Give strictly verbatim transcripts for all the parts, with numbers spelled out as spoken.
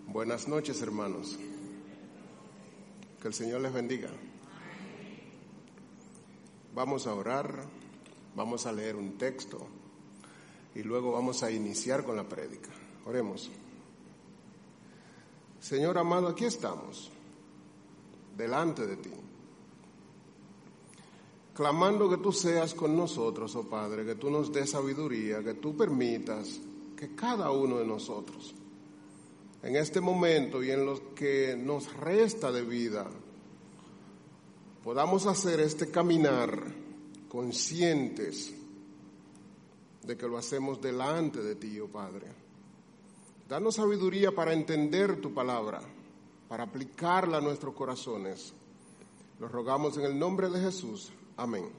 Buenas noches, hermanos. Que el Señor les bendiga. Vamos a orar, vamos a leer un texto y luego vamos a iniciar con la prédica. Oremos. Señor amado, aquí estamos, delante de ti, clamando que tú seas con nosotros, oh Padre, que tú nos des sabiduría, que tú permitas que cada uno de nosotros, en este momento y en lo que nos resta de vida, podamos hacer este caminar conscientes de que lo hacemos delante de ti, oh Padre. Danos sabiduría para entender tu palabra, para aplicarla a nuestros corazones. Lo rogamos en el nombre de Jesús. Amén.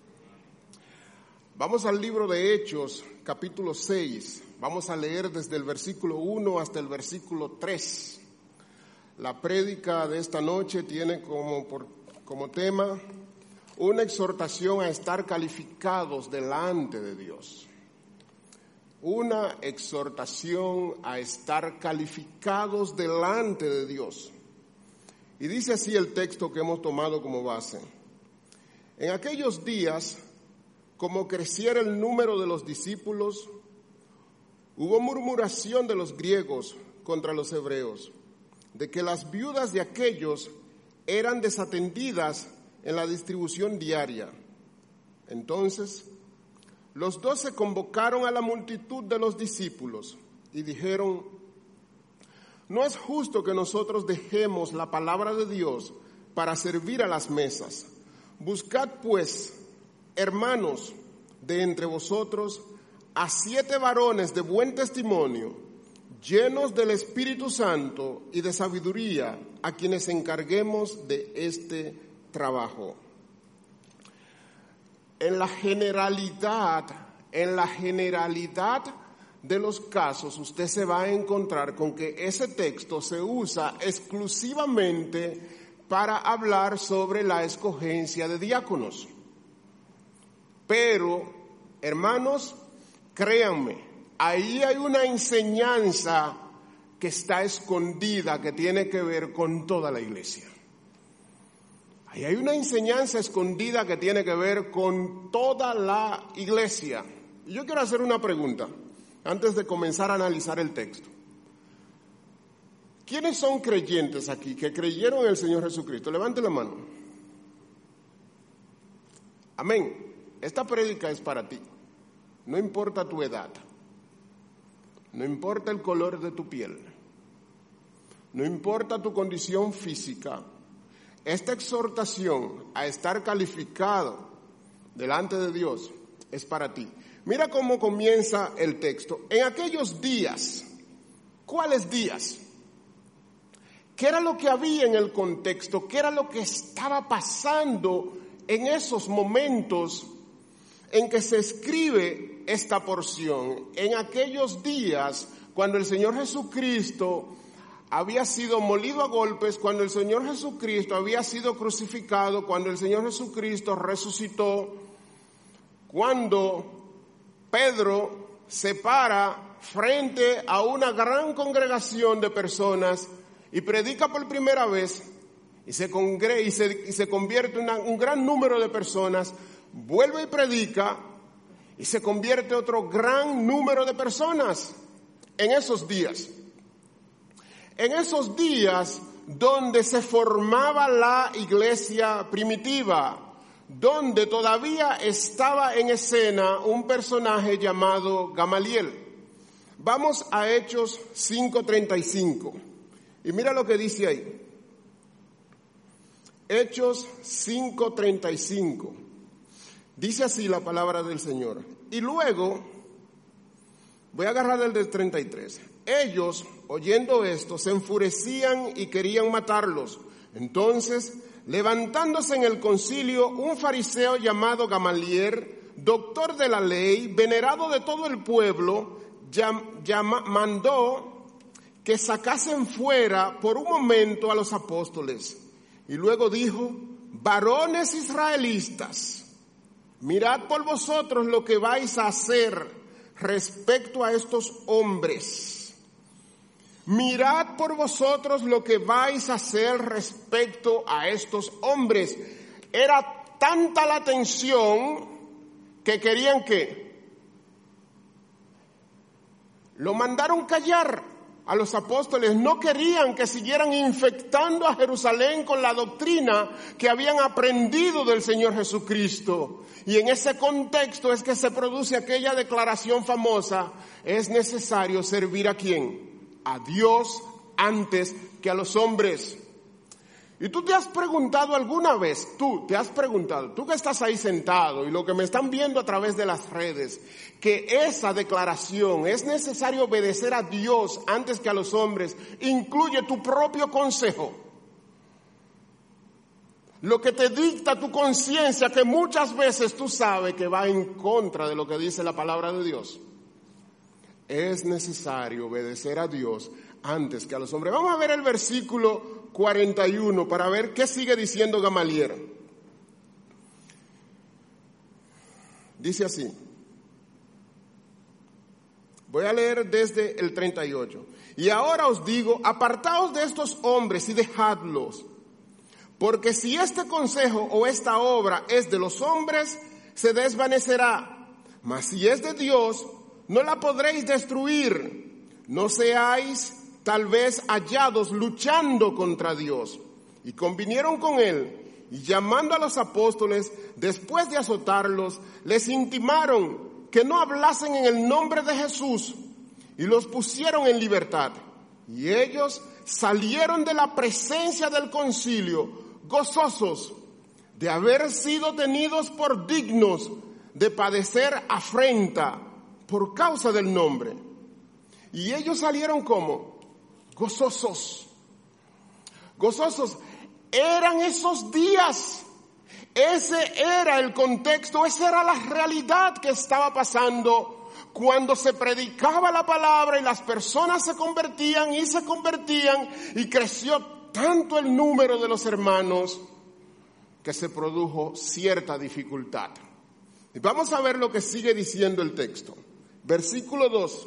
Vamos al libro de Hechos, capítulo seis. Vamos a leer desde el versículo uno hasta el versículo tres. La prédica de esta noche tiene como, por, como tema una exhortación a estar calificados delante de Dios. Una exhortación a estar calificados delante de Dios. Y dice así el texto que hemos tomado como base. En aquellos días, como creciera el número de los discípulos, hubo murmuración de los griegos contra los hebreos, de que las viudas de aquellos eran desatendidas en la distribución diaria. Entonces, los doce convocaron a la multitud de los discípulos y dijeron: no es justo que nosotros dejemos la palabra de Dios para servir a las mesas. Buscad pues, hermanos, de entre vosotros a siete varones de buen testimonio, llenos del Espíritu Santo y de sabiduría, a quienes encarguemos de este trabajo. En la generalidad, en la generalidad de los casos, usted se va a encontrar con que ese texto se usa exclusivamente para hablar sobre la escogencia de diáconos. Pero, hermanos, créanme, ahí hay una enseñanza que está escondida, que tiene que ver con toda la iglesia. Ahí hay una enseñanza escondida que tiene que ver con toda la iglesia. Y yo quiero hacer una pregunta antes de comenzar a analizar el texto. ¿Quiénes son creyentes aquí que creyeron en el Señor Jesucristo? Levante la mano. Amén. Esta prédica es para ti. No importa tu edad. No importa el color de tu piel. No importa tu condición física. Esta exhortación a estar calificado delante de Dios es para ti. Mira cómo comienza el texto. En aquellos días, ¿cuáles días? ¿Qué era lo que había en el contexto? ¿Qué era lo que estaba pasando en esos momentos en que se escribe esta porción? En aquellos días, cuando el Señor Jesucristo había sido molido a golpes, cuando el Señor Jesucristo había sido crucificado, cuando el Señor Jesucristo resucitó, cuando Pedro se para frente a una gran congregación de personas y predica por primera vez y se, congre- y se, y se convierte en una, un gran número de personas, vuelve y predica y se convierte otro gran número de personas en esos días. En esos días donde se formaba la iglesia primitiva, donde todavía estaba en escena un personaje llamado Gamaliel. Vamos a Hechos cinco treinta y cinco. Y mira lo que dice ahí. Hechos cinco treinta y cinco. Dice así la palabra del Señor. Y luego, voy a agarrar el del treinta y tres. Ellos, oyendo esto, se enfurecían y querían matarlos. Entonces, levantándose en el concilio, un fariseo llamado Gamaliel, doctor de la ley, venerado de todo el pueblo, llam, llama, mandó que sacasen fuera por un momento a los apóstoles. Y luego dijo: varones israelitas, mirad por vosotros lo que vais a hacer respecto a estos hombres. mirad por vosotros lo que vais a hacer respecto a estos hombres. Era tanta la tensión que querían que lo mandaron callar a los apóstoles. No querían que siguieran infectando a Jerusalén con la doctrina que habían aprendido del Señor Jesucristo. Y en ese contexto es que se produce aquella declaración famosa: es necesario servir ¿a quién? A Dios antes que a los hombres. Y tú te has preguntado alguna vez, tú te has preguntado, tú que estás ahí sentado y lo que me están viendo a través de las redes, que esa declaración, es necesario obedecer a Dios antes que a los hombres, incluye tu propio consejo. Lo que te dicta tu conciencia, que muchas veces tú sabes que va en contra de lo que dice la palabra de Dios. Es necesario obedecer a Dios antes que a los hombres. Vamos a ver el versículo cuarenta y uno para ver qué sigue diciendo Gamaliel. Dice así. Voy a leer desde el treinta y ocho. Y ahora os digo, apartaos de estos hombres y dejadlos, porque si este consejo o esta obra es de los hombres, se desvanecerá. Mas si es de Dios, no la podréis destruir. No seáis tal vez hallados luchando contra Dios. Y convinieron con él, y llamando a los apóstoles, después de azotarlos, les intimaron que no hablasen en el nombre de Jesús, y los pusieron en libertad. Y ellos salieron de la presencia del concilio, gozosos de haber sido tenidos por dignos de padecer afrenta por causa del nombre. Y ellos salieron como gozosos. Gozosos. Eran esos días. Ese era el contexto, esa era la realidad que estaba pasando cuando se predicaba la palabra y las personas se convertían y se convertían y creció tanto el número de los hermanos que se produjo cierta dificultad. Y vamos a ver lo que sigue diciendo el texto. Versículo dos.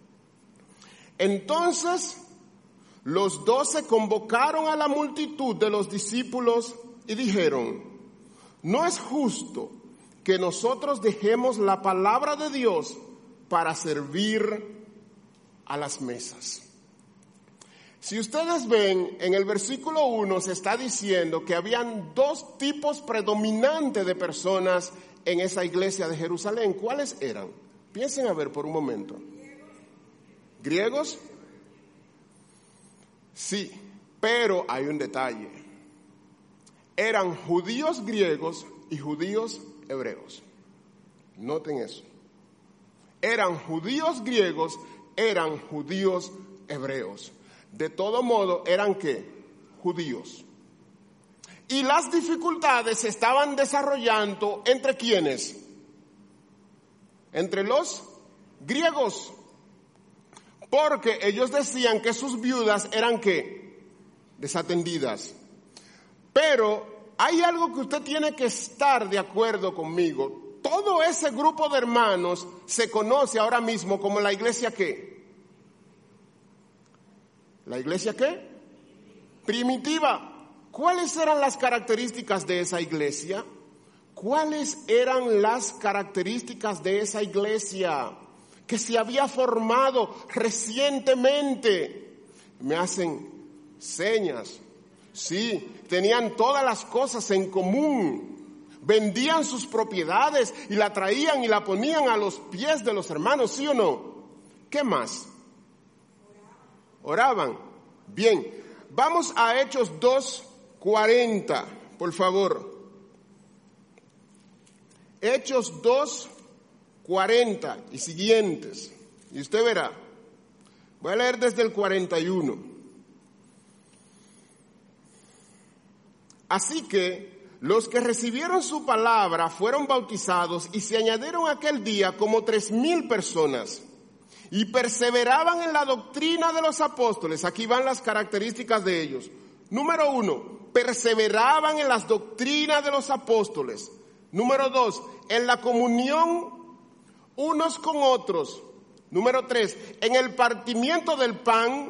Entonces los doce convocaron a la multitud de los discípulos y dijeron: no es justo que nosotros dejemos la palabra de Dios para servir a las mesas. Si ustedes ven, en el versículo uno se está diciendo que habían dos tipos predominantes de personas en esa iglesia de Jerusalén. ¿Cuáles eran? Piensen a ver por un momento. ¿Griegos? Sí, pero hay un detalle. Eran judíos griegos y judíos hebreos. Noten eso. Eran judíos griegos, eran judíos hebreos. De todo modo, ¿eran qué? Judíos. Y las dificultades se estaban desarrollando ¿entre quiénes? Entre los griegos. Porque ellos decían que sus viudas eran ¿qué? Desatendidas. Pero hay algo que usted tiene que estar de acuerdo conmigo. Todo ese grupo de hermanos se conoce ahora mismo como la iglesia ¿qué? ¿La iglesia qué? Primitiva. ¿Cuáles eran las características de esa iglesia? ¿Cuáles eran las características de esa iglesia que se había formado recientemente? Me hacen señas. Sí, tenían todas las cosas en común. Vendían sus propiedades y la traían y la ponían a los pies de los hermanos, ¿sí o no? ¿Qué más? Oraban. Bien, vamos a Hechos dos cuarenta, por favor. Hechos dos cuarenta y siguientes. Y usted verá. Voy a leer desde el cuarenta y uno. Así que los que recibieron su palabra fueron bautizados y se añadieron aquel día como tres mil personas. Y perseveraban en la doctrina de los apóstoles. Aquí van las características de ellos. Número uno, perseveraban en las doctrinas de los apóstoles. Número dos, en la comunión unos con otros. Número tres, en el partimiento del pan.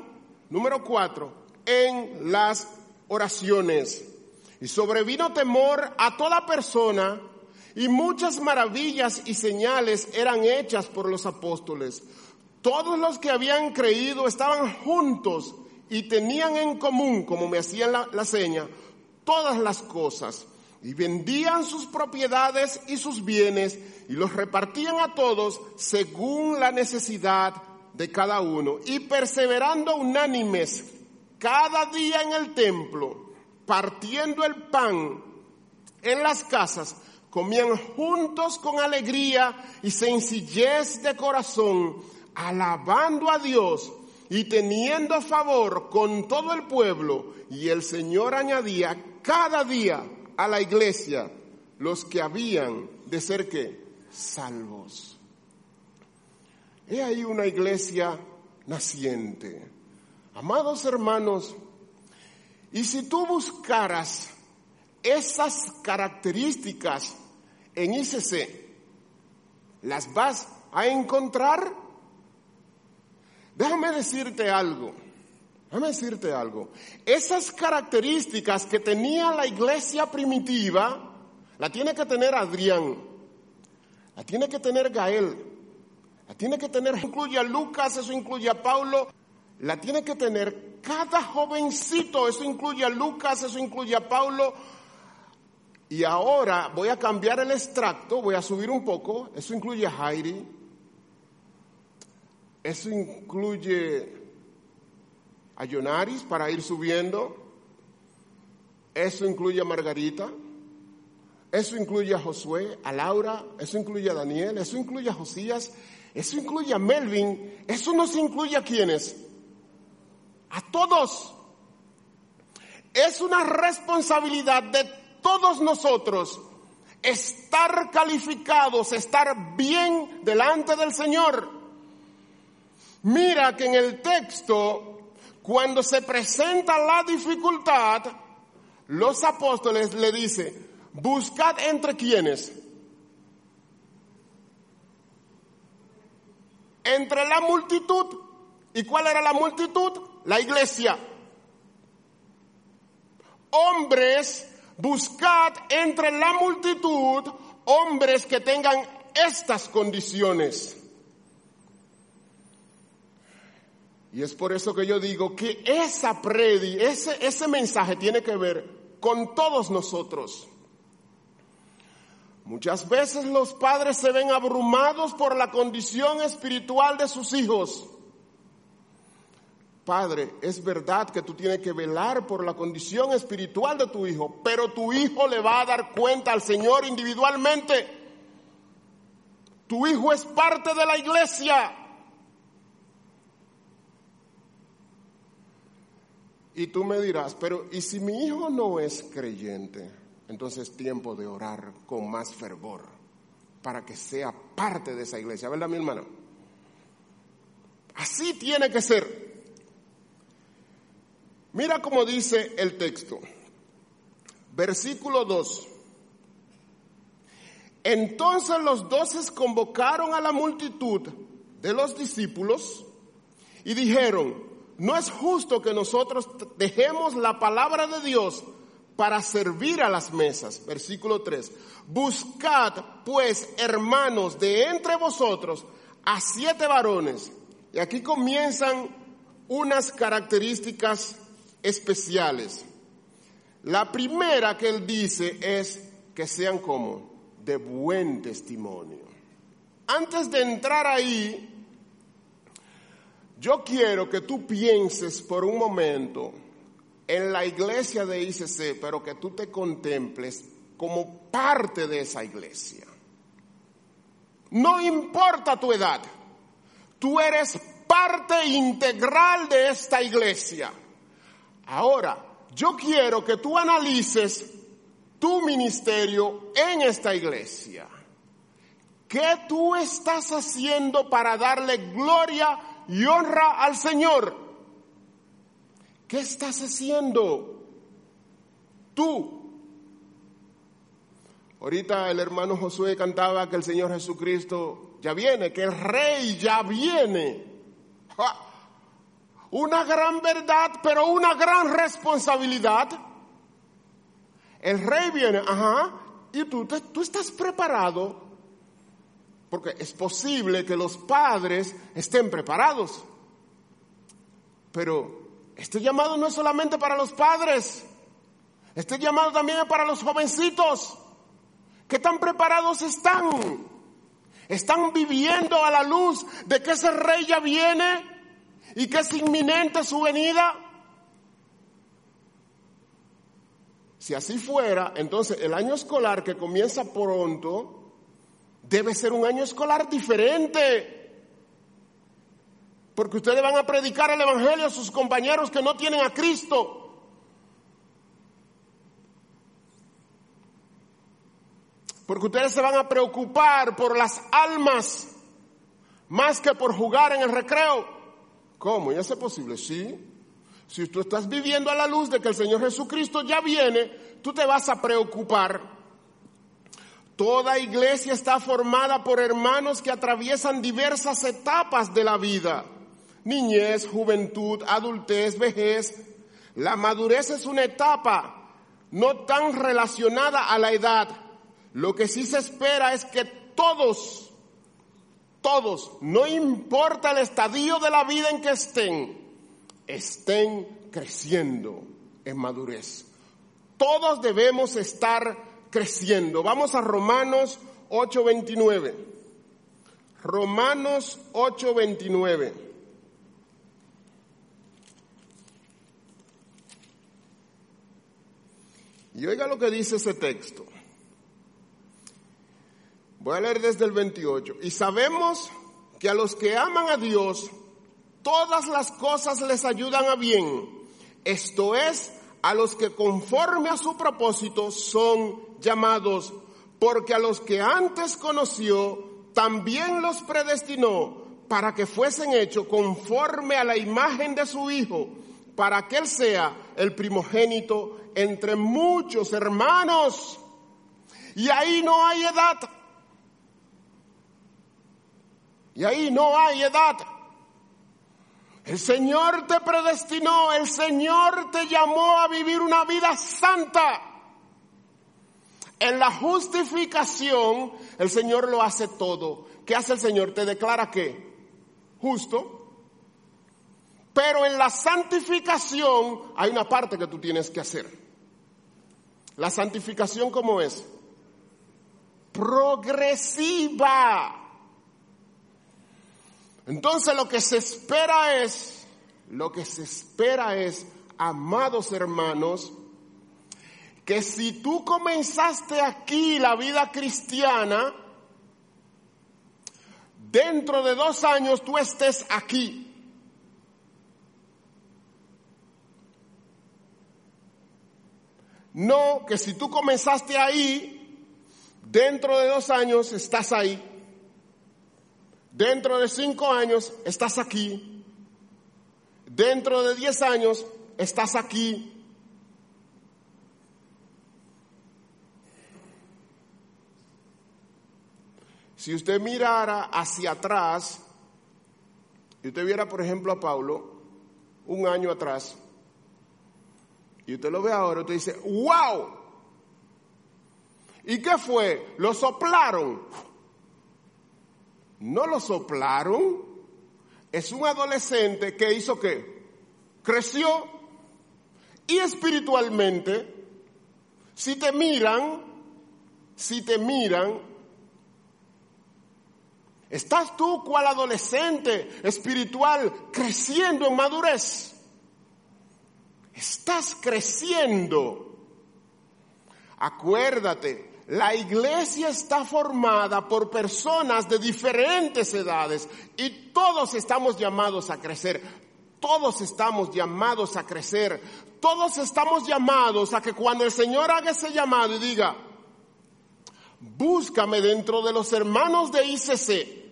Número cuatro, en las oraciones. Y sobrevino temor a toda persona, y muchas maravillas y señales eran hechas por los apóstoles. Todos los que habían creído estaban juntos y tenían en común, como me hacían la, la seña, todas las cosas. Y vendían sus propiedades y sus bienes y los repartían a todos según la necesidad de cada uno. Y perseverando unánimes cada día en el templo, partiendo el pan en las casas, comían juntos con alegría y sencillez de corazón, alabando a Dios y teniendo favor con todo el pueblo. Y el Señor añadía cada día a la iglesia los que habían de ser ¿qué? Salvos. He ahí una iglesia naciente. Amados hermanos, y si tú buscaras esas características en I C C, ¿las vas a encontrar? Déjame decirte algo, déjame decirte algo. Esas características que tenía la iglesia primitiva, la tiene que tener Adrián, la tiene que tener Gael, la tiene que tener, incluye a Lucas, eso incluye a Paulo, la tiene que tener cada jovencito, eso incluye a Lucas, eso incluye a Paulo. Y ahora voy a cambiar el extracto, voy a subir un poco, eso incluye a Jairi, eso incluye a Yonaris para ir subiendo, eso incluye a Margarita, eso incluye a Josué, a Laura, eso incluye a Daniel, eso incluye a Josías, eso incluye a Melvin, eso nos incluye a ¿quiénes? A todos. Es una responsabilidad de todos nosotros estar calificados, estar bien delante del Señor. Mira que en el texto, cuando se presenta la dificultad, los apóstoles le dicen, buscad entre quienes. Entre la multitud. ¿Y cuál era la multitud? La iglesia. Hombres, buscad entre la multitud hombres que tengan estas condiciones. Y es por eso que yo digo que esa predi, ese, ese mensaje tiene que ver con todos nosotros. Muchas veces los padres se ven abrumados por la condición espiritual de sus hijos. Padre, es verdad que tú tienes que velar por la condición espiritual de tu hijo, pero tu hijo le va a dar cuenta al Señor individualmente. Tu hijo es parte de la iglesia. Y tú me dirás, pero ¿y si mi hijo no es creyente? Entonces es tiempo de orar con más fervor para que sea parte de esa iglesia. ¿Verdad, mi hermana? Así tiene que ser. Mira cómo dice el texto. Versículo dos. Entonces los doce convocaron a la multitud de los discípulos y dijeron, no es justo que nosotros dejemos la palabra de Dios para servir a las mesas. Versículo tres. Buscad, pues, hermanos, de entre vosotros a siete varones. Y aquí comienzan unas características especiales. La primera que él dice es que sean como de buen testimonio. Antes de entrar ahí, yo quiero que tú pienses por un momento en la iglesia de I C C, pero que tú te contemples como parte de esa iglesia. No importa tu edad, tú eres parte integral de esta iglesia. Ahora, yo quiero que tú analices tu ministerio en esta iglesia. ¿Qué tú estás haciendo para darle gloria y honra al Señor? ¿Qué estás haciendo tú? Ahorita el hermano Josué cantaba que el Señor Jesucristo ya viene, que el Rey ya viene. ¡Ja! una gran verdad, pero una gran responsabilidad. El rey viene, ajá, y tú, te, tú estás preparado, porque es posible que los padres estén preparados. Pero este llamado no es solamente para los padres, este llamado también es para los jovencitos. ¿Qué tan preparados están? ¿Están viviendo a la luz de que ese rey ya viene y que es inminente su venida? Si así fuera, entonces el año escolar que comienza pronto debe ser un año escolar diferente. Porque ustedes van a predicar el evangelio a sus compañeros que no tienen a Cristo. Porque ustedes se van a preocupar por las almas más que por jugar en el recreo. ¿Cómo? ¿Y eso es posible? Sí. Si tú estás viviendo a la luz de que el Señor Jesucristo ya viene, tú te vas a preocupar. Toda iglesia está formada por hermanos que atraviesan diversas etapas de la vida. Niñez, juventud, adultez, vejez. La madurez es una etapa no tan relacionada a la edad. Lo que sí se espera es que todos, todos, no importa el estadio de la vida en que estén, estén creciendo en madurez. Todos debemos estar creciendo. Vamos a Romanos ocho veintinueve. Romanos ocho veintinueve. Y oiga lo que dice ese texto. Voy a leer desde el veintiocho. Y sabemos que a los que aman a Dios, todas las cosas les ayudan a bien. Esto es, a los que conforme a su propósito son llamados. Porque a los que antes conoció, también los predestinó para que fuesen hechos conforme a la imagen de su Hijo, para que Él sea el primogénito entre muchos hermanos. Y ahí no hay edad. Y ahí no hay edad. El Señor te predestinó, el Señor te llamó a vivir una vida santa. En la justificación, el Señor lo hace todo. ¿Qué hace el Señor? ¿Te declara qué? Justo. Pero en la santificación hay una parte que tú tienes que hacer. La santificación, ¿cómo es? Progresiva. Entonces lo que se espera es, lo que se espera es, amados hermanos, que si tú comenzaste aquí la vida cristiana, dentro de dos años tú estés aquí. No, que si tú comenzaste ahí, dentro de dos años estás ahí. Dentro de cinco años estás aquí. Dentro de diez años estás aquí. Si usted mirara hacia atrás, y usted viera, por ejemplo, a Pablo, un año atrás, y usted lo ve ahora, usted dice, ¡wow! ¿Y qué fue? ¿Lo soplaron? No lo soplaron. Es un adolescente que hizo ¿qué? Creció. Y espiritualmente, si te miran, si te miran, estás tú cual adolescente espiritual creciendo en madurez. Estás creciendo. Acuérdate, la iglesia está formada por personas de diferentes edades y todos estamos llamados a crecer. Todos estamos llamados a crecer. Todos estamos llamados a que cuando el Señor haga ese llamado y diga, búscame dentro de los hermanos de I C C,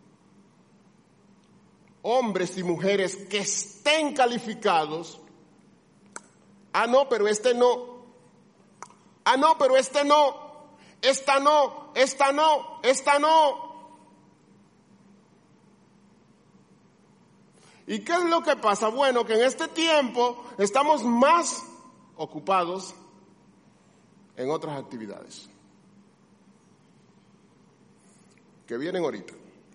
hombres y mujeres que estén calificados. Ah, no, pero este no. Ah, no, pero este no. Esta no, esta no, esta no. ¿Y qué es lo que pasa? Bueno, que en este tiempo estamos más ocupados en otras actividades que vienen ahorita.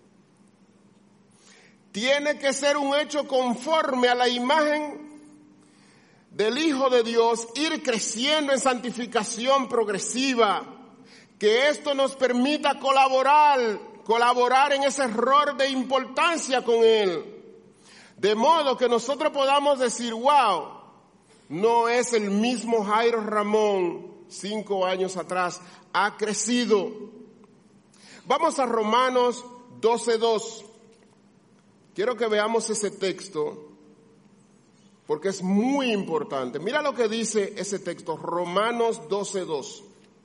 Tiene que ser un hecho conforme a la imagen del Hijo de Dios, ir creciendo en santificación progresiva, que esto nos permita colaborar, colaborar en ese error de importancia con Él. De modo que nosotros podamos decir, wow, no es el mismo Jairo Ramón cinco años atrás, ha crecido. Vamos a Romanos doce dos. Quiero que veamos ese texto porque es muy importante. Mira lo que dice ese texto, Romanos doce dos.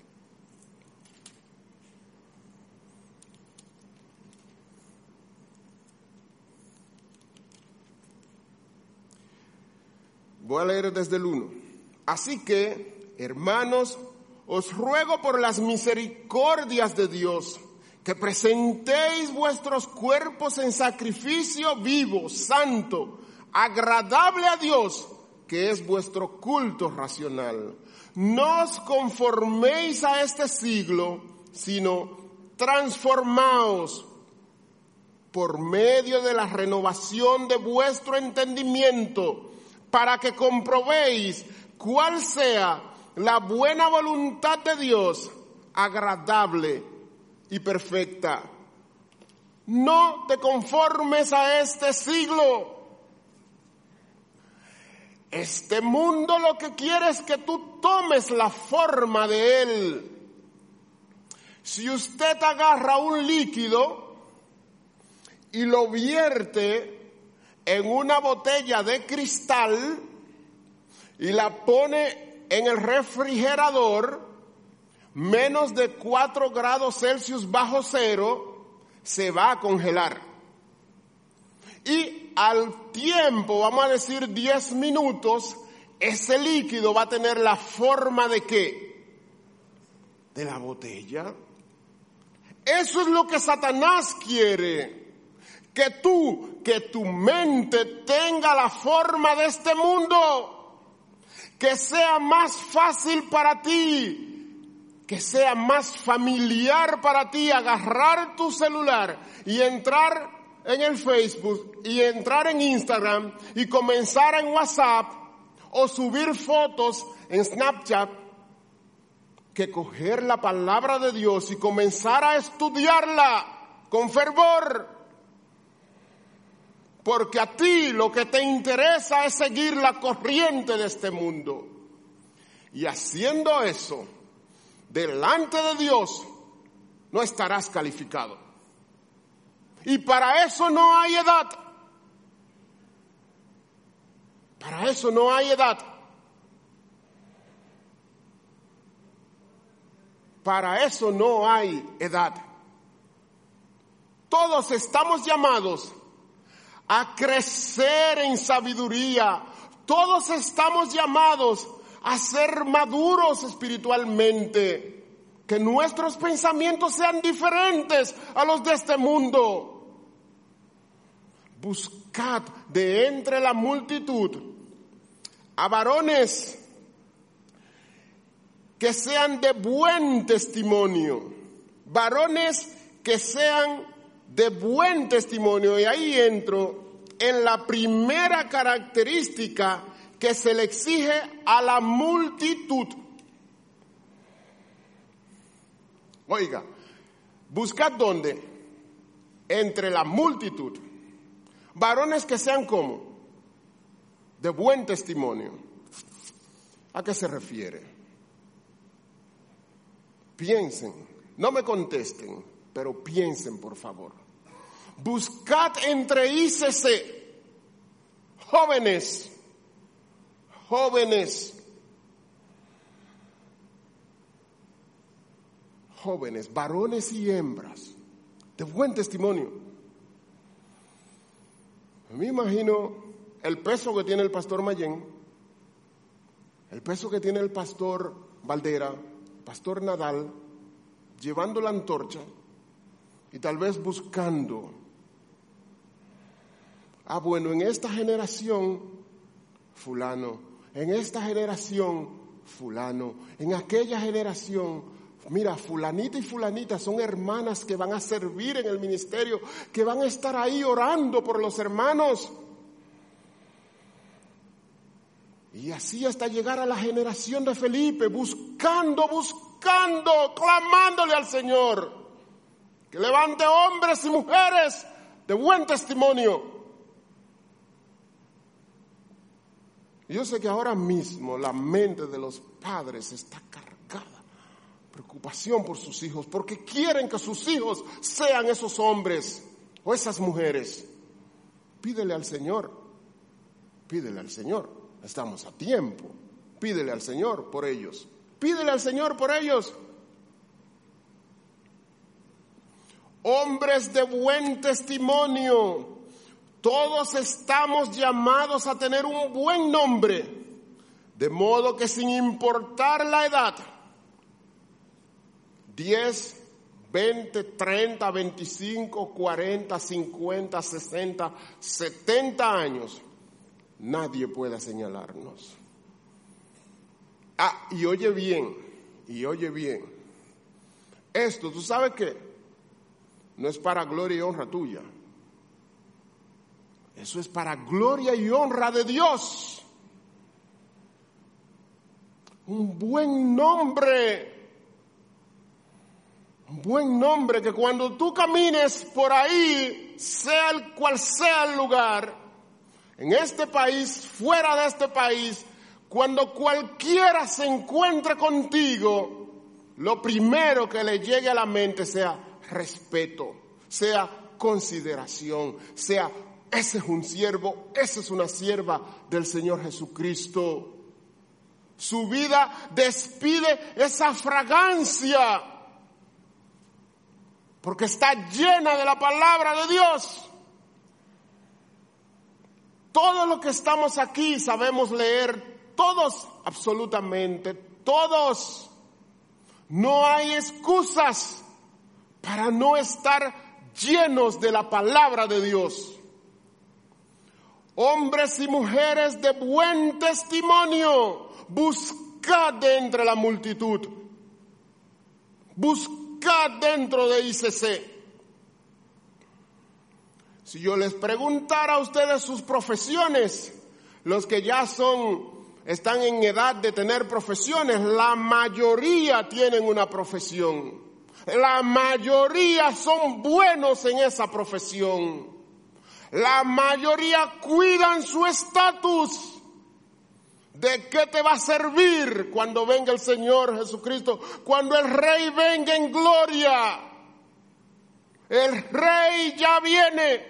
Voy a leer desde el uno. Así que, hermanos, os ruego por las misericordias de Dios que presentéis vuestros cuerpos en sacrificio vivo, santo, agradable a Dios, que es vuestro culto racional. No os conforméis a este siglo, sino transformaos por medio de la renovación de vuestro entendimiento, para que comprobéis cuál sea la buena voluntad de Dios, agradable y perfecta. No te conformes a este siglo. Este mundo lo que quiere es que tú tomes la forma de él. Si usted agarra un líquido y lo vierte en una botella de cristal y la pone en el refrigerador, menos de cuatro grados Celsius bajo cero, se va a congelar. Y al tiempo, vamos a decir diez minutos, ese líquido va a tener la forma de ¿qué? De la botella. Eso es lo que Satanás quiere. Que tú, que tu mente tenga la forma de este mundo, que sea más fácil para ti, que sea más familiar para ti agarrar tu celular y entrar en el Facebook y entrar en Instagram y comenzar en WhatsApp o subir fotos en Snapchat, que coger la palabra de Dios y comenzar a estudiarla con fervor. Porque a ti lo que te interesa es seguir la corriente de este mundo. Y haciendo eso, delante de Dios, no estarás calificado. Y para eso no hay edad. Para eso no hay edad. Para eso no hay edad. Todos estamos llamados a crecer en sabiduría. Todos estamos llamados a ser maduros espiritualmente. Que nuestros pensamientos sean diferentes a los de este mundo. Buscad de entre la multitud a varones que sean de buen testimonio. Varones que sean de buen testimonio. Y ahí entro en la primera característica que se le exige a la multitud. Oiga, buscad dónde, entre la multitud, varones que sean como de buen testimonio. ¿A qué se refiere? Piensen, no me contesten, pero piensen por favor. Buscad entre I C C jóvenes, jóvenes, jóvenes, varones y hembras, de buen testimonio. Me imagino el peso que tiene el pastor Mayén, el peso que tiene el pastor Valdera, pastor Nadal, llevando la antorcha y tal vez buscando Ah, bueno, en esta generación, fulano. En esta generación, fulano. En aquella generación, mira, fulanita y fulanita son hermanas que van a servir en el ministerio, que van a estar ahí orando por los hermanos. Y así hasta llegar a la generación de Felipe, buscando, buscando, clamándole al Señor, que levante hombres y mujeres de buen testimonio. Yo sé que ahora mismo la mente de los padres está cargada, preocupación por sus hijos, porque quieren que sus hijos sean esos hombres o esas mujeres. Pídele al Señor, pídele al Señor, estamos a tiempo, pídele al Señor por ellos, pídele al Señor por ellos. Hombres de buen testimonio. Todos estamos llamados a tener un buen nombre, de modo que sin importar la edad, diez, veinte, treinta, veinticinco, cuarenta, cincuenta, sesenta, setenta años, nadie pueda señalarnos. Ah, y oye bien, y oye bien, esto, ¿tú sabes qué? No es para gloria y honra tuya. Eso es para gloria y honra de Dios. Un buen nombre. Un buen nombre que cuando tú camines por ahí, sea el cual sea el lugar, en este país, fuera de este país, cuando cualquiera se encuentre contigo, lo primero que le llegue a la mente sea respeto, sea consideración, sea ese es un siervo, esa es una sierva del Señor Jesucristo. Su vida despide esa fragancia porque está llena de la palabra de Dios. Todo lo que estamos aquí sabemos leer, todos, absolutamente todos. No hay excusas para no estar llenos de la palabra de Dios. Hombres y mujeres de buen testimonio, buscad de entre la multitud, buscad dentro de I C C. Si yo les preguntara a ustedes sus profesiones, los que ya son, están en edad de tener profesiones, la mayoría tienen una profesión. La mayoría son buenos en esa profesión. La mayoría cuidan su estatus. ¿De qué te va a servir cuando venga el Señor Jesucristo? Cuando el Rey venga en gloria. El Rey ya viene.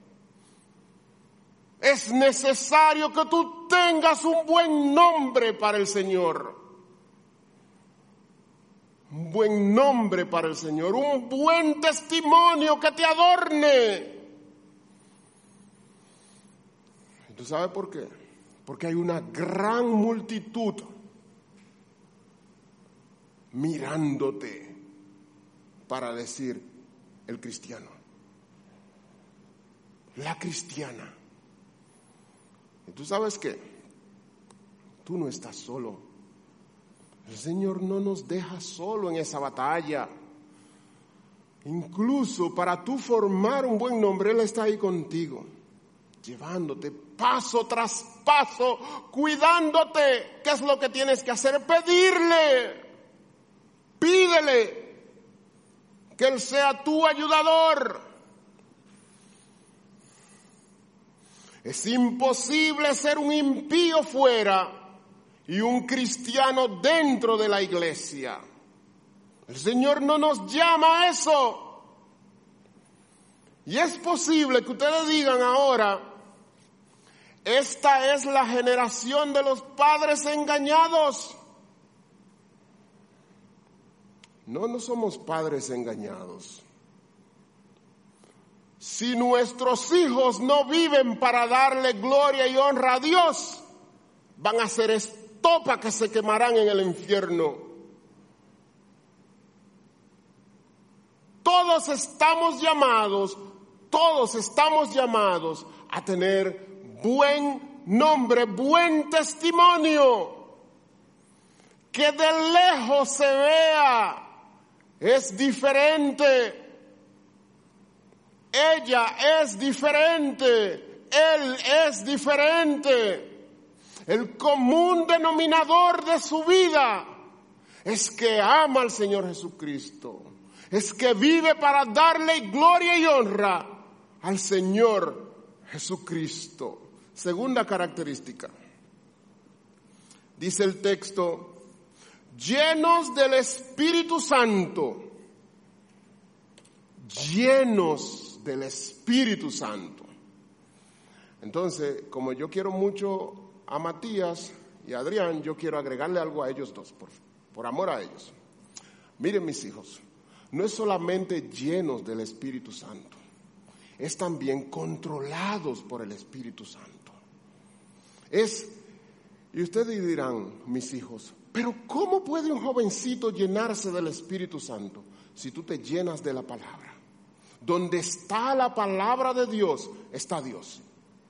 Es necesario que tú tengas un buen nombre para el Señor. Un buen nombre para el Señor. Un buen testimonio que te adorne. ¿Tú sabes por qué? Porque hay una gran multitud mirándote para decir el cristiano, la cristiana. ¿Y tú sabes qué? Tú no estás solo. El Señor no nos deja solo en esa batalla. Incluso para tú formar un buen nombre, Él está ahí contigo, llevándote paso tras paso, cuidándote. ¿Qué es lo que tienes que hacer? Pedirle, pídele que Él sea tu ayudador. Es imposible ser un impío fuera y un cristiano dentro de la iglesia. El Señor no nos llama a eso. Y es posible que ustedes digan ahora, esta es la generación de los padres engañados. No, no somos padres engañados. Si nuestros hijos no viven para darle gloria y honra a Dios, van a ser estopa que se quemarán en el infierno. Todos estamos llamados todos estamos llamados a tener buen nombre, buen testimonio. Que de lejos se vea, es diferente. Ella es diferente, él es diferente. El común denominador de su vida es que ama al Señor Jesucristo. Es que vive para darle gloria y honra al Señor Jesucristo. Segunda característica. Dice el texto, llenos del Espíritu Santo. Llenos del Espíritu Santo. Entonces, como yo quiero mucho a Matías y a Adrián, yo quiero agregarle algo a ellos dos, por, por amor a ellos. Miren, mis hijos, no es solamente llenos del Espíritu Santo, es también controlados por el Espíritu Santo. Es, y ustedes dirán, mis hijos, pero ¿cómo puede un jovencito llenarse del Espíritu Santo si tú te llenas de la palabra? Donde está la palabra de Dios, está Dios.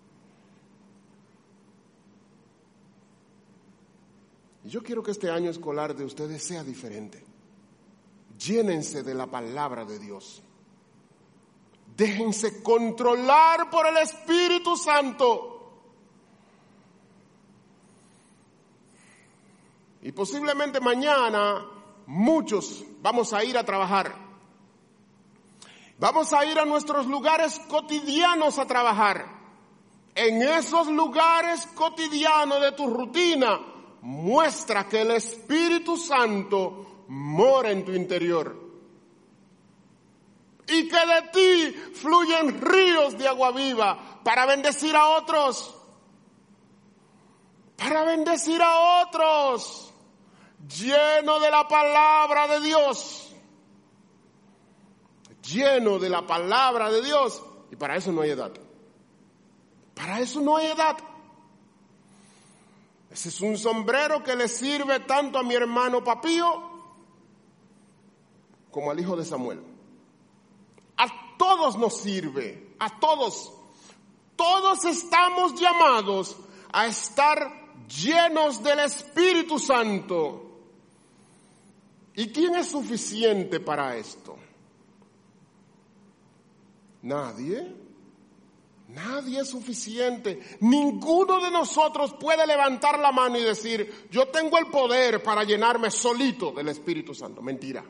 Y yo quiero que este año escolar de ustedes sea diferente. Llénense de la palabra de Dios. Déjense controlar por el Espíritu Santo. Y posiblemente mañana muchos vamos a ir a trabajar. Vamos a ir a nuestros lugares cotidianos a trabajar. En esos lugares cotidianos de tu rutina, muestra que el Espíritu Santo mora en tu interior. Y que de ti fluyen ríos de agua viva para bendecir a otros. Para bendecir a otros. Lleno de la palabra de Dios. Lleno de la palabra de Dios. Y para eso no hay edad. Para eso no hay edad. Ese es un sombrero que le sirve tanto a mi hermano Papío como al hijo de Samuel. A todos nos sirve, a todos. Todos estamos llamados a estar llenos del Espíritu Santo. ¿Y quién es suficiente para esto? Nadie. Nadie es suficiente. Ninguno de nosotros puede levantar la mano y decir, yo tengo el poder para llenarme solito del Espíritu Santo. Mentira.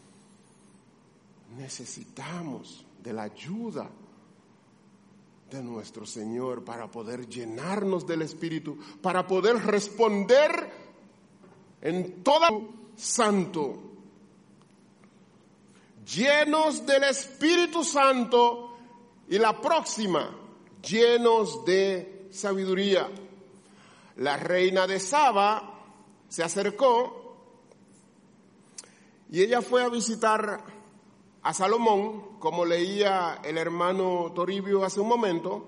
Necesitamos de la ayuda de nuestro Señor para poder llenarnos del Espíritu, para poder responder en todo santo. Llenos del Espíritu Santo. Y la próxima, llenos de sabiduría. La reina de Saba se acercó y ella fue a visitar a Salomón, como leía el hermano Toribio hace un momento.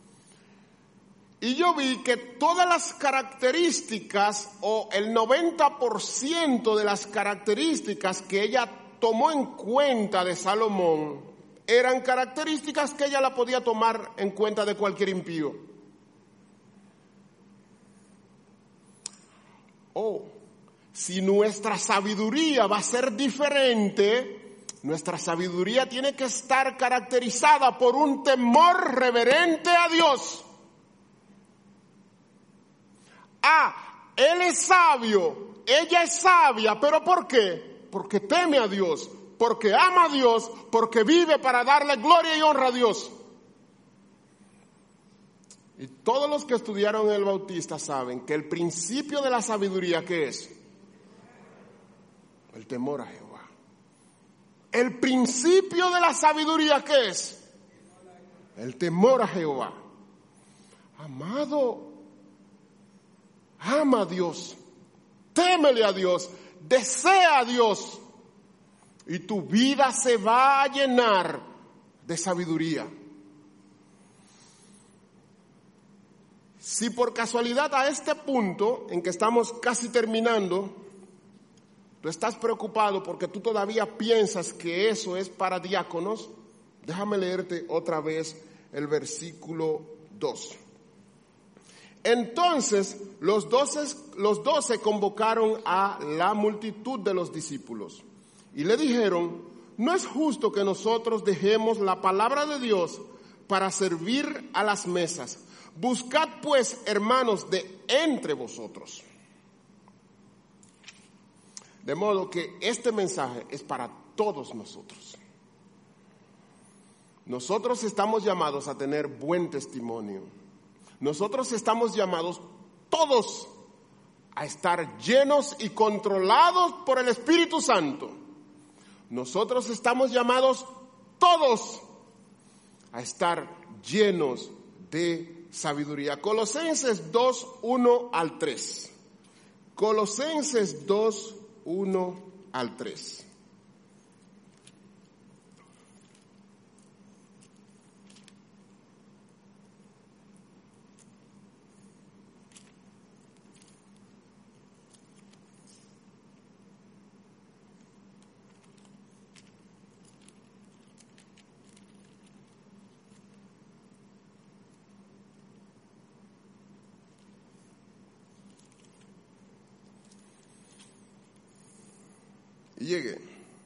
Y yo vi que todas las características, o el noventa por ciento de las características que ella tomó en cuenta de Salomón, eran características que ella la podía tomar en cuenta de cualquier impío. Oh, si nuestra sabiduría va a ser diferente, nuestra sabiduría tiene que estar caracterizada por un temor reverente a Dios. Ah, él es sabio, ella es sabia, ¿pero por qué? Porque teme a Dios. Porque ama a Dios, porque vive para darle gloria y honra a Dios. Y todos los que estudiaron el Bautista saben que el principio de la sabiduría, ¿qué es? El temor a Jehová. El principio de la sabiduría, ¿qué es? El temor a Jehová. Amado, ama a Dios, témele a Dios, desea a Dios. Y tu vida se va a llenar de sabiduría. Si por casualidad a este punto en que estamos casi terminando, tú estás preocupado porque tú todavía piensas que eso es para diáconos, Déjame leerte otra vez el versículo dos. Entonces los doce, los doce convocaron a la multitud de los discípulos y le dijeron: no es justo que nosotros dejemos la palabra de Dios para servir a las mesas. Buscad pues, hermanos, de entre vosotros. De modo que este mensaje es para todos nosotros. Nosotros estamos llamados a tener buen testimonio. Nosotros estamos llamados todos a estar llenos y controlados por el Espíritu Santo. Nosotros estamos llamados todos a estar llenos de sabiduría. Colosenses dos, uno al tres. Colosenses dos, uno al tres. Y llegué.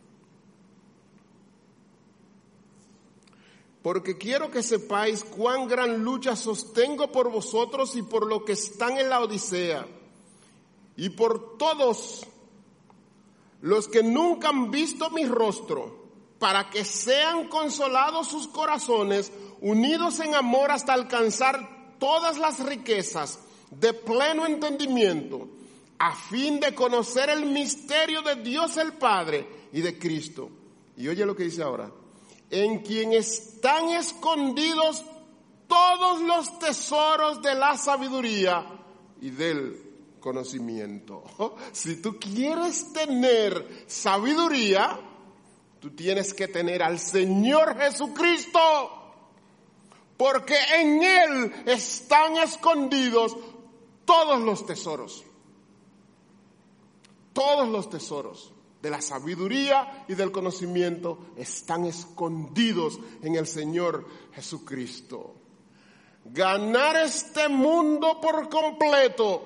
Porque quiero que sepáis cuán gran lucha sostengo por vosotros y por los que están en la Odisea, y por todos los que nunca han visto mi rostro, para que sean consolados sus corazones, unidos en amor hasta alcanzar todas las riquezas de pleno entendimiento, a fin de conocer el misterio de Dios el Padre y de Cristo. Y oye lo que dice ahora: en quien están escondidos todos los tesoros de la sabiduría y del conocimiento. Si tú quieres tener sabiduría, tú tienes que tener al Señor Jesucristo, porque en Él están escondidos todos los tesoros. Todos los tesoros de la sabiduría y del conocimiento están escondidos en el Señor Jesucristo. Ganar este mundo por completo,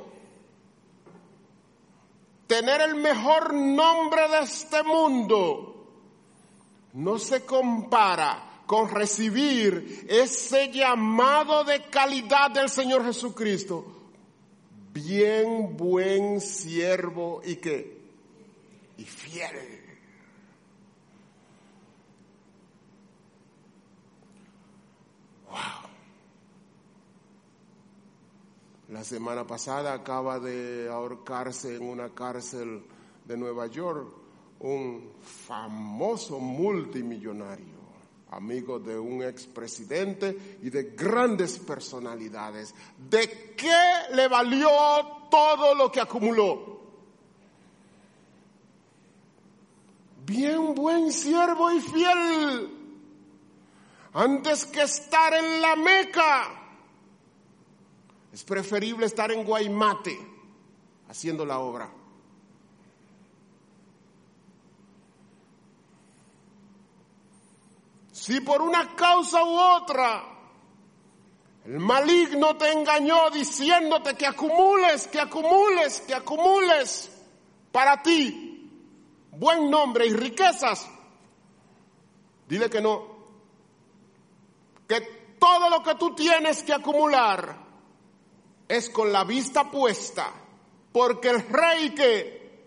tener el mejor nombre de este mundo, no se compara con recibir ese llamado de calidad del Señor Jesucristo. Bien buen siervo y qué, y fiel. Wow. La semana pasada acaba de ahorcarse en una cárcel de Nueva York un famoso multimillonario, amigo de un expresidente y de grandes personalidades. ¿De qué le valió todo lo que acumuló? Bien buen siervo y fiel. Antes que estar en la Meca, es preferible estar en Guaymate haciendo la obra. Si por una causa u otra el maligno te engañó diciéndote que acumules, que acumules, que acumules para ti buen nombre y riquezas, dile que no, que todo lo que tú tienes que acumular es con la vista puesta, porque el rey que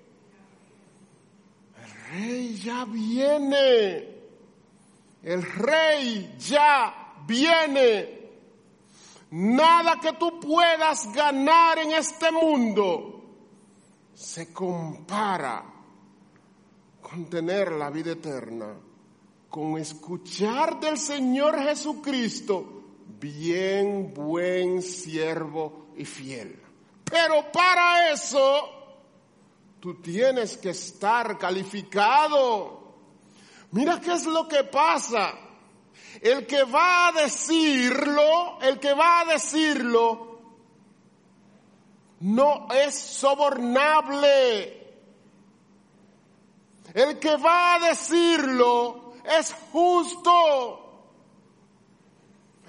el rey ya viene. El rey ya viene. Nada que tú puedas ganar en este mundo se compara con tener la vida eterna, con escuchar del Señor Jesucristo: bien buen siervo y fiel. Pero para eso tú tienes que estar calificado. Mira qué es lo que pasa. El que va a decirlo, el que va a decirlo, no es sobornable. El que va a decirlo es justo.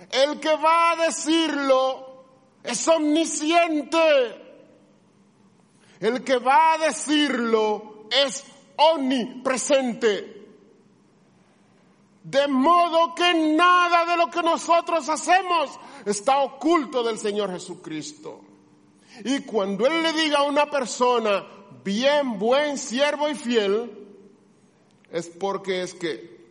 El que va a decirlo es omnisciente. El que va a decirlo es omnipresente. De modo que nada de lo que nosotros hacemos está oculto del Señor Jesucristo. Y cuando Él le diga a una persona, bien, buen, siervo y fiel, es porque es que,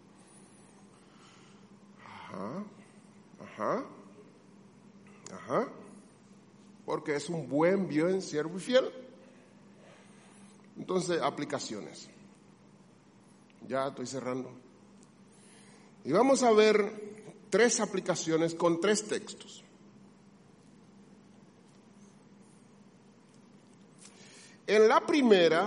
ajá, ajá, ajá, porque es un buen, bien, siervo y fiel. Entonces, aplicaciones. Ya estoy cerrando. Y vamos a ver tres aplicaciones con tres textos. En la primera,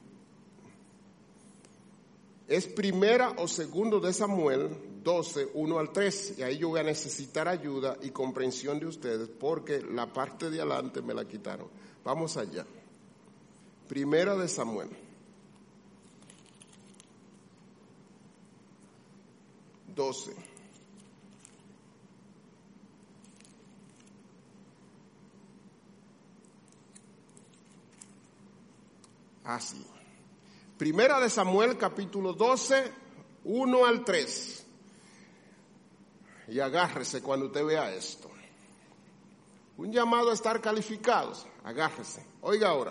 es primera o segundo de Samuel doce, uno al tres. Y ahí yo voy a necesitar ayuda y comprensión de ustedes porque la parte de adelante me la quitaron. Vamos allá. Primera de Samuel. doce. Así. Primera de Samuel, capítulo doce, uno al tres. Y agárrese cuando usted vea esto. Un llamado a estar calificados. Agárrese. Oiga ahora.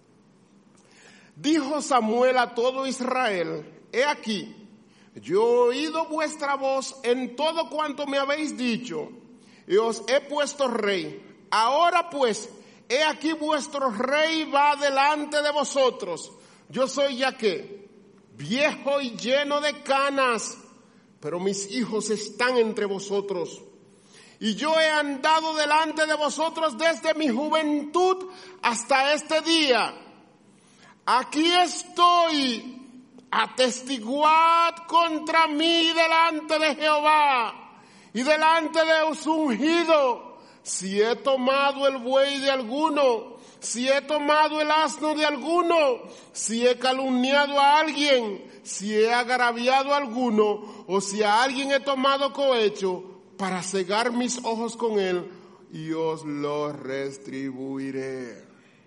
Dijo Samuel a todo Israel: he aquí, yo he oído vuestra voz en todo cuanto me habéis dicho, y os he puesto rey. Ahora pues, he aquí vuestro rey va delante de vosotros. Yo soy ya que, viejo y lleno de canas, pero mis hijos están entre vosotros. Y yo he andado delante de vosotros desde mi juventud hasta este día. Aquí estoy. Atestiguad contra mí delante de Jehová y delante de su ungido, si he tomado el buey de alguno, si he tomado el asno de alguno, si he calumniado a alguien, si he agraviado a alguno, o si a alguien he tomado cohecho para cegar mis ojos con él, y os lo retribuiré.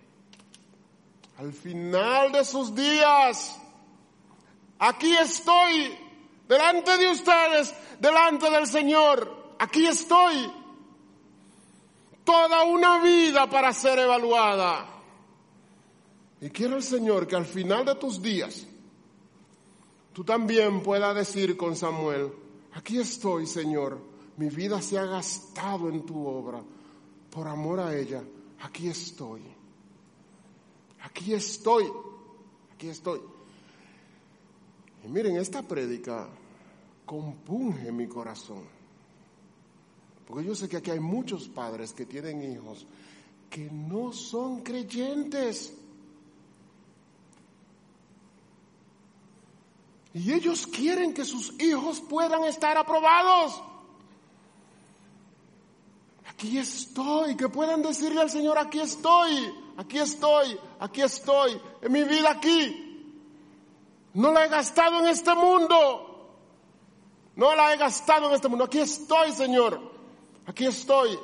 Al final de sus días, aquí estoy, delante de ustedes, delante del Señor. Aquí estoy. Toda una vida para ser evaluada. Y quiero el Señor que al final de tus días, tú también puedas decir con Samuel: aquí estoy, Señor. Mi vida se ha gastado en tu obra. Por amor a ella, aquí estoy. Aquí estoy. Aquí estoy. Y miren, esta prédica compunge mi corazón. Porque yo sé que aquí hay muchos padres que tienen hijos que no son creyentes. Y ellos quieren que sus hijos puedan estar aprobados. Aquí estoy, que puedan decirle al Señor: aquí estoy, aquí estoy, aquí estoy, en mi vida aquí. No la he gastado en este mundo. No la he gastado en este mundo. Aquí estoy, Señor. Aquí estoy.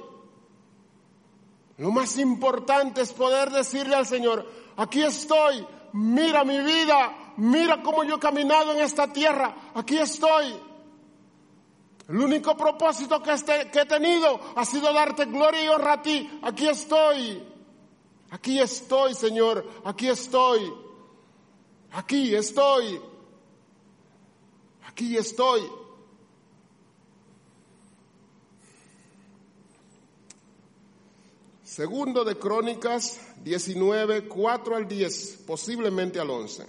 Lo más importante es poder decirle al Señor: aquí estoy. Mira mi vida. Mira cómo yo he caminado en esta tierra. Aquí estoy. El único propósito que, este, que he tenido ha sido darte gloria y honra a ti. Aquí estoy. Aquí estoy, Señor. Aquí estoy. Aquí estoy. Aquí estoy. Segundo de Crónicas diecinueve, cuatro al diez, posiblemente al once.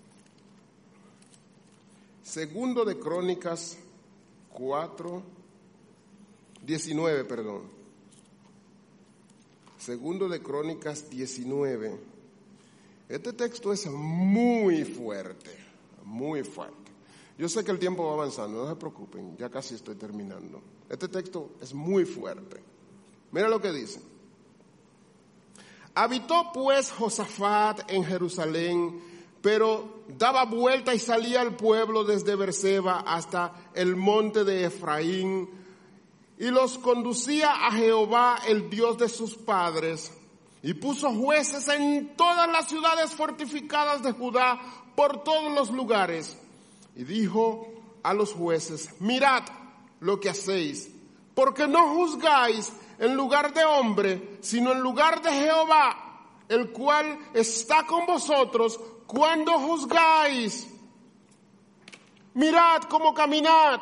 Segundo de Crónicas cuatro, diecinueve, perdón. Segundo de Crónicas diecinueve. Este texto es muy fuerte, muy fuerte. Yo sé que el tiempo va avanzando, no se preocupen, ya casi estoy terminando. Este texto es muy fuerte. Mira lo que dice. Habitó pues Josafat en Jerusalén, pero daba vuelta y salía al pueblo desde Beerseba hasta el monte de Efraín, y los conducía a Jehová, el Dios de sus padres, y puso jueces en todas las ciudades fortificadas de Judá, por todos los lugares. Y dijo a los jueces: mirad lo que hacéis, porque no juzgáis en lugar de hombre, sino en lugar de Jehová, el cual está con vosotros cuando juzgáis. Mirad cómo caminad,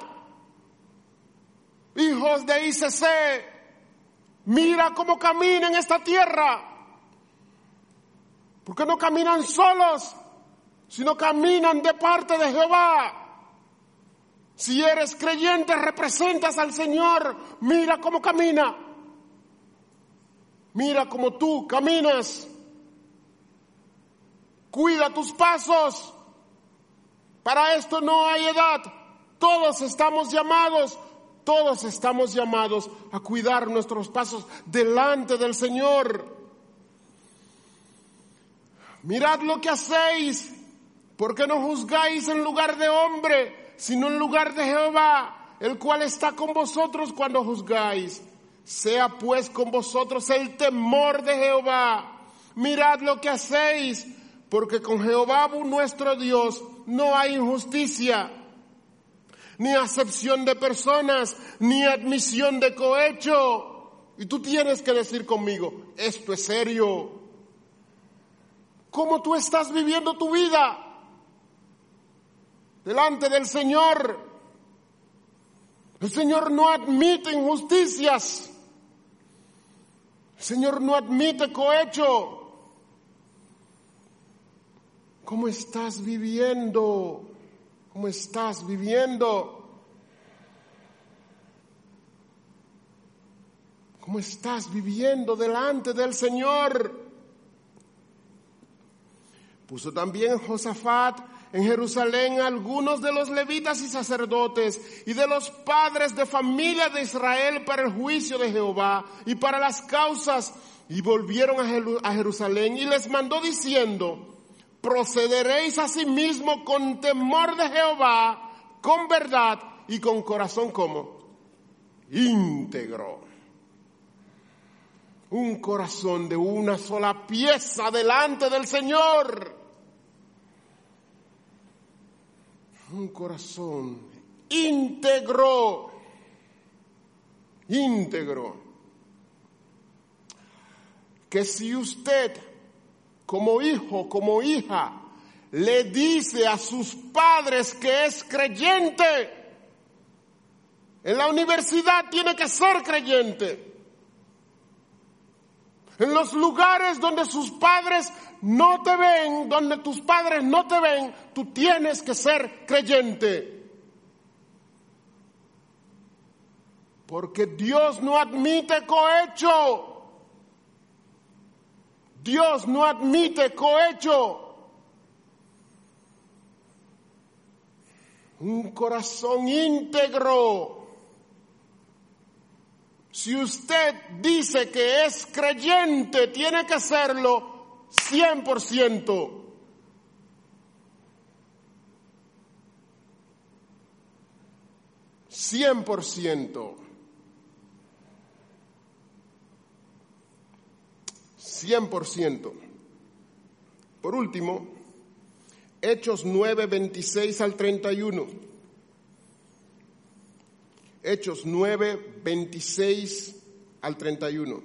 hijos de I C C, mira cómo caminan esta tierra, porque no caminan solos, sino caminan de parte de Jehová. Si eres creyente, representas al Señor, mira cómo camina, mira cómo tú caminas, cuida tus pasos. Para esto no hay edad, todos estamos llamados, todos estamos llamados a cuidar nuestros pasos delante del Señor. Mirad lo que hacéis, porque no juzgáis en lugar de hombre, sino en lugar de Jehová, el cual está con vosotros cuando juzgáis. Sea pues con vosotros el temor de Jehová. Mirad lo que hacéis, porque con Jehová nuestro Dios no hay injusticia, ni acepción de personas, ni admisión de cohecho. Y tú tienes que decir conmigo, esto es serio. ¿Cómo tú estás viviendo tu vida delante del Señor? El Señor no admite injusticias. El Señor no admite cohecho. ¿Cómo estás viviendo? ¿Cómo estás viviendo? ¿Cómo estás viviendo delante del Señor? Puso también Josafat en Jerusalén a algunos de los levitas y sacerdotes y de los padres de familia de Israel para el juicio de Jehová y para las causas, y volvieron a Jerusalén y les mandó diciendo: procederéis asimismo con temor de Jehová, con verdad y con corazón como íntegro. Un corazón de una sola pieza delante del Señor. Un corazón íntegro, íntegro. Que si usted, como hijo, como hija, le dice a sus padres que es creyente, en la universidad tiene que ser creyente. En los lugares donde sus padres no te ven, donde tus padres no te ven, tú tienes que ser creyente. Porque Dios no admite cohecho. Dios no admite cohecho. Un corazón íntegro. Si usted dice que es creyente, tiene que serlo cien por ciento. cien por ciento. cien por ciento. Por último, Hechos nueve, veintiséis al treinta y uno. Hechos nueve, veintiséis al treinta y uno.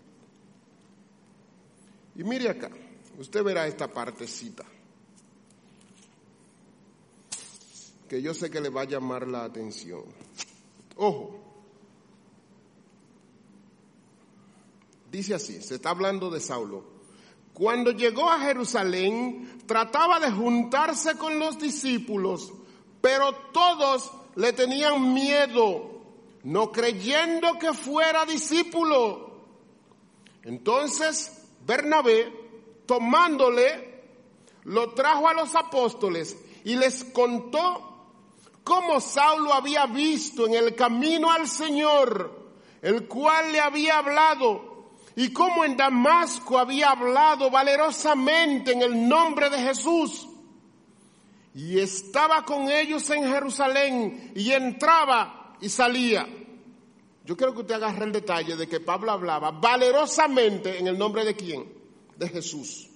Y mire acá, usted verá esta partecita, que yo sé que le va a llamar la atención. Ojo, dice así, se está hablando de Saulo. Cuando llegó a Jerusalén, trataba de juntarse con los discípulos, pero todos le tenían miedo, no creyendo que fuera discípulo. Entonces Bernabé, tomándole, lo trajo a los apóstoles y les contó cómo Saulo había visto en el camino al Señor, el cual le había hablado, y cómo en Damasco había hablado valerosamente en el nombre de Jesús. Y estaba con ellos en Jerusalén, y entraba y salía. Yo quiero que usted agarre el detalle de que Pablo hablaba valerosamente en el nombre de quién, de Jesús.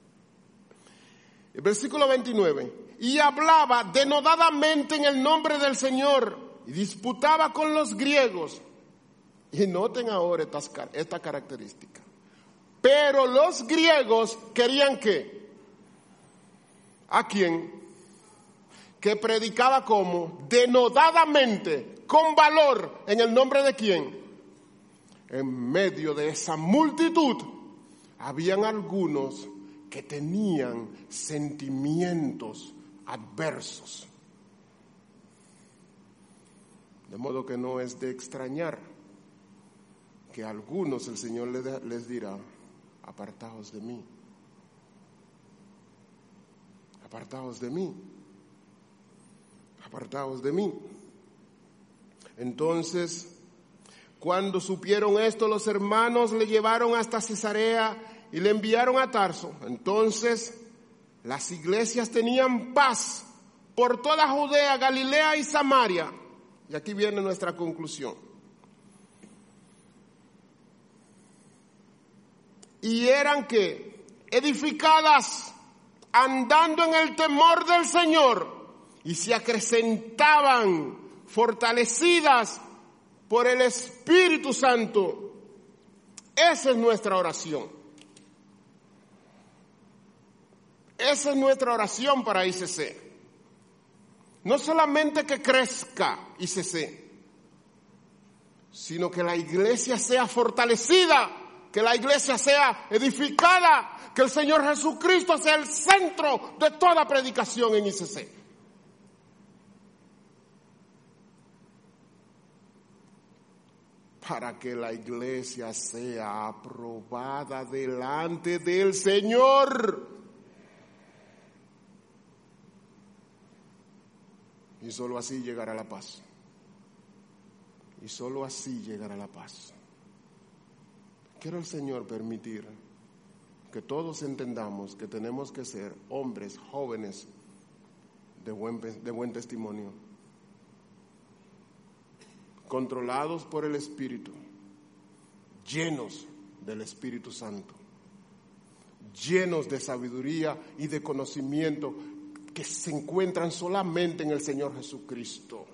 El versículo veintinueve, y hablaba denodadamente en el nombre del Señor y disputaba con los griegos. Y noten ahora esta, esta característica. Pero los griegos querían ¿qué? ¿A quién? Que predicaba como denodadamente, con valor, en el nombre de quién. En medio de esa multitud habían algunos que tenían sentimientos adversos. De modo que no es de extrañar que a algunos el Señor les dirá, apartaos de mí, apartaos de mí, apartaos de mí. Entonces, cuando supieron esto, los hermanos le llevaron hasta Cesarea y le enviaron a Tarso. Entonces, las iglesias tenían paz por toda Judea, Galilea y Samaria. Y aquí viene nuestra conclusión. Y eran que edificadas, andando en el temor del Señor, y se acrecentaban, fortalecidas por el Espíritu Santo. Esa es nuestra oración. Esa es nuestra oración para I C C. No solamente que crezca I C C, sino que la iglesia sea fortalecida, que la iglesia sea edificada, que el Señor Jesucristo sea el centro de toda predicación en I C C. Para que la iglesia sea aprobada delante del Señor. Y solo así llegará la paz. Y solo así llegará la paz. Quiero el Señor permitir que todos entendamos que tenemos que ser hombres, jóvenes, de buen, de buen testimonio, controlados por el Espíritu, llenos del Espíritu Santo, llenos de sabiduría y de conocimiento que se encuentran solamente en el Señor Jesucristo.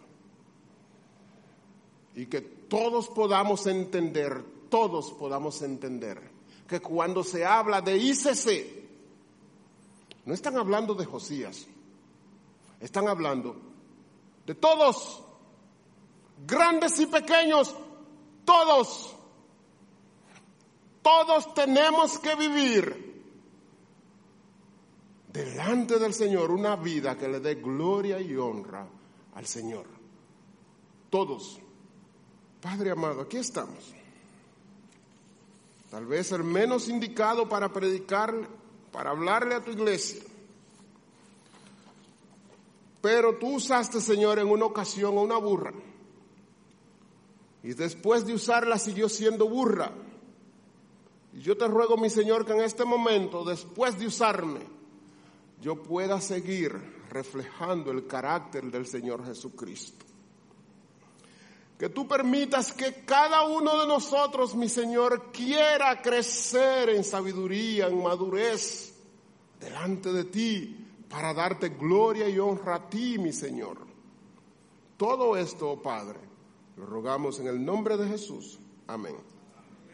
Y que todos podamos entender, todos podamos entender que cuando se habla de I C C, no están hablando de Josías, están hablando de todos, grandes y pequeños, todos, todos tenemos que vivir delante del Señor una vida que le dé gloria y honra al Señor. Todos. Padre amado, aquí estamos. Tal vez el menos indicado para predicar, para hablarle a tu iglesia. Pero tú usaste, Señor, en una ocasión a una burra. Y después de usarla siguió siendo burra. Y yo te ruego, mi Señor, que en este momento, después de usarme, yo pueda seguir reflejando el carácter del Señor Jesucristo. Que tú permitas que cada uno de nosotros, mi Señor, quiera crecer en sabiduría, en madurez, delante de ti, para darte gloria y honra a ti, mi Señor. Todo esto, oh Padre, lo rogamos en el nombre de Jesús. Amén.